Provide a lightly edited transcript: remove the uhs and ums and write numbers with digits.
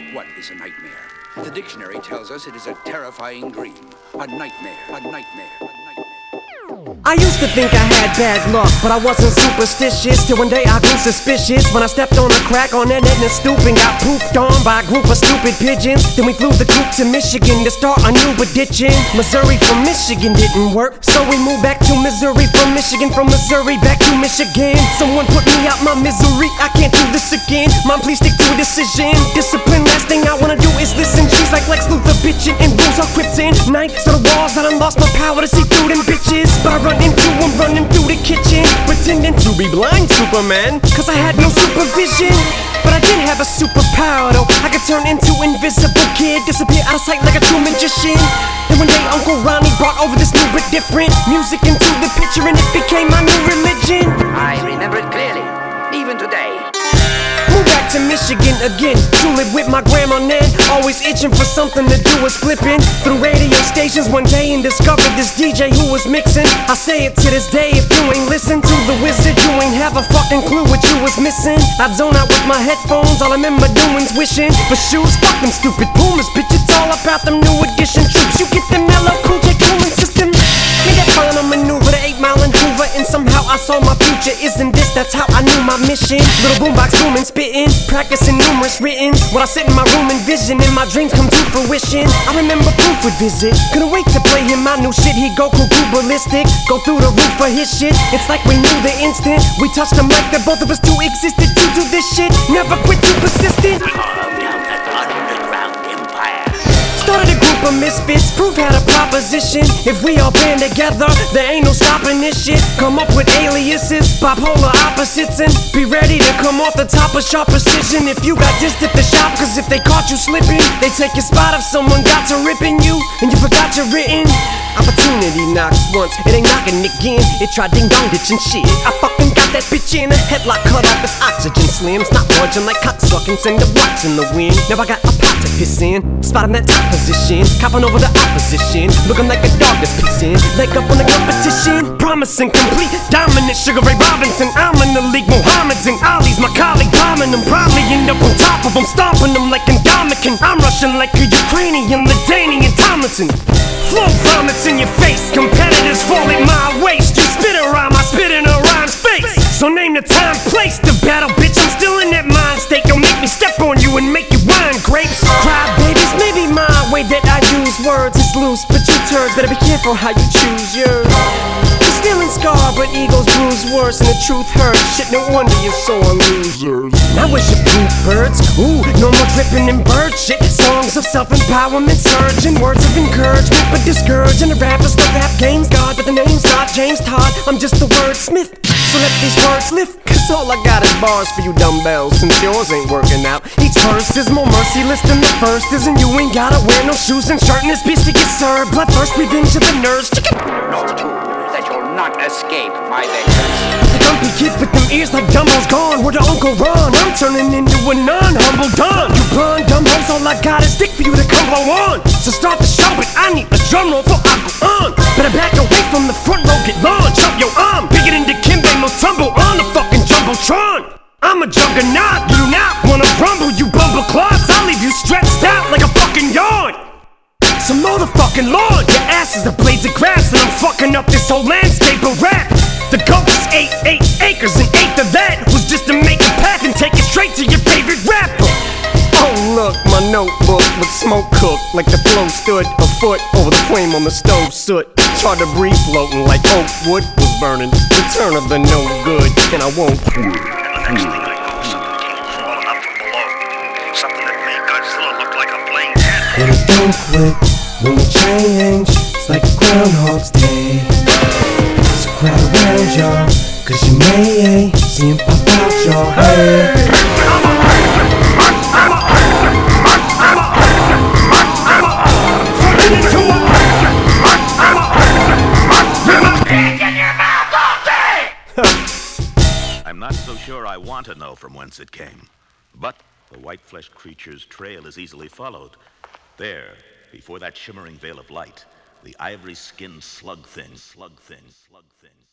What is a nightmare? The dictionary tells us it is a terrifying dream. A nightmare, a nightmare, a nightmare. I used to think I had bad luck, but I wasn't superstitious. Till one day I grew suspicious when I stepped on a crack on that net and stoop and got pooped on by a group of stupid pigeons. Then we flew the coop to Michigan to start a new addiction. Missouri from Michigan didn't work, so we moved back to Missouri from Michigan, from Missouri back to Michigan. Someone put me out my misery, I can't do this again. Mom, please stick to a decision. Discipline, last thing I wanna do is listen. She's like Lex Luthor bitchin' and rules are kryptonite. So the walls, I done lost my power to see through them bitches. But I run into them, running through the kitchen, pretending to be blind Superman, cause I had no supervision. But I did have a superpower though, I could turn into invisible kid, disappear out of sight like a true magician. And one day Uncle Ronnie brought over this new but different music into the picture, and it became my new religion. I remember it clearly, even today. Moved back to Michigan again, truly with my grandma Nan, always itching for something to do was flipping through radio stations one day and discovered this DJ who was mixing. I say it to this day, if you ain't listen to the wizard, you ain't have a fucking clue what you was missing. I'd zone out with my headphones, all I remember doing's wishing for shoes. Fuck them stupid Pumas, bitch, it's all about them new edition troops. You get the mellow cool J cooling system. Made that final maneuver, the 8 Mile and Hoover, and somehow I saw my future. Isn't this, that's how I knew my mission. Little boombox booming, spitting, practicing numerous written. When I sit in my room and vision, and my dreams come to fruition. I remember Proof would visit, couldn't wait to play him my new shit. He'd go cuckoo ballistic, go through the roof for his shit. It's like we knew the instant we touched the mic that both of us two existed to do this shit. Never quit, too persistent. Started a group of misfits, Proof had a proposition. If we all band together, there ain't no stopping this shit. Come up with aliases, bipolar opposites, and be ready to come off the top with sharp precision. If you got dissed at the shop, cause if they caught you slipping, they take your spot if someone got to ripping you, and you forgot your written. Opportunity knocks once, it ain't knocking again. It tried ding dong ditching shit. I fucking got that bitch in a headlock, cut off its oxygen slims. Not budging like cocksucking, send the rocks in the wind. Now I got a pot to piss in, spot in that top position, copping over the opposition, looking like a dog that's pissing. Leg up on the competition, promising complete dominance. Sugar Ray Robinson, I'm in the league. Mohammed's and Ali's my colleague, bombing them. Probably end up on top of them, stomping them like Indomitian. I'm rushing like a Ukrainian, Ladanian Tomlinson. Flow vomits in your face, competitors fall at my waist. You spit a rhyme, I spit in a rhyme's face. So name the time, place the battle, bitch. I'm still in that mind state. Don't make me step on you and make you wine grapes. Cry babies, maybe my way that I use words is loose, but you turds better be careful how you choose yours. You're still in scar, but egos bruise worse, and the truth hurts. Shit, no wonder you're sore losers. Now where's your poop birds? Ooh, no more dripping in bird shit. Songs of self-empowerment, surging words of encouragement, but discouraging the rappers, the rap game's God, but the name's not James Todd. I'm just the wordsmith, so let these words lift, cause all I got is bars for you dumbbells, since yours ain't working out. Each verse is more merciless than the first is, and you ain't gotta wear no shoes and shirt in this beast to get served. Blood first, revenge of the nerds, chicken. Know too that you'll not escape my vengeance. The dumpy kid with them ears like Dumbo's gone. Where the Uncle Ron? I'm turning into a non-humble don. You blonde dumb hoes, all I got is dick for you to come blow on. So start the show, but I need a drum roll before I go on. Better back away from the front row, get launched. Up your arm, bigger than the Kimbe, no tumble on the fucking Jumbotron. I'm a juggernaut, you do not wanna rumble, you bumble clots. I'll leave you stretched out like a fucking yawn. So motherfucking Lord, your ass is a blades of grass, and I'm fucking up this whole landscape of rap. The goal is 8 acres, and 8th of that was just to make a path and take it straight to your favorite rapper. Oh look, my notebook with smoke cooked, like the flow stood a foot over the flame on the stove soot. It's hard to breathe floating like oak wood was burning. Return of the no good, and I won't quit. And the next thing I know, something came crawling up from below. Something that made Godzilla look like a plain cat. And it don't quit when we change, it's like Groundhog's Day. So crowd around y'all, cause you may see him pop out y'all head. I'm not so sure I want to know from whence it came, but the white-fleshed creature's trail is easily followed. There, before that shimmering veil of light, the ivory-skinned slug things.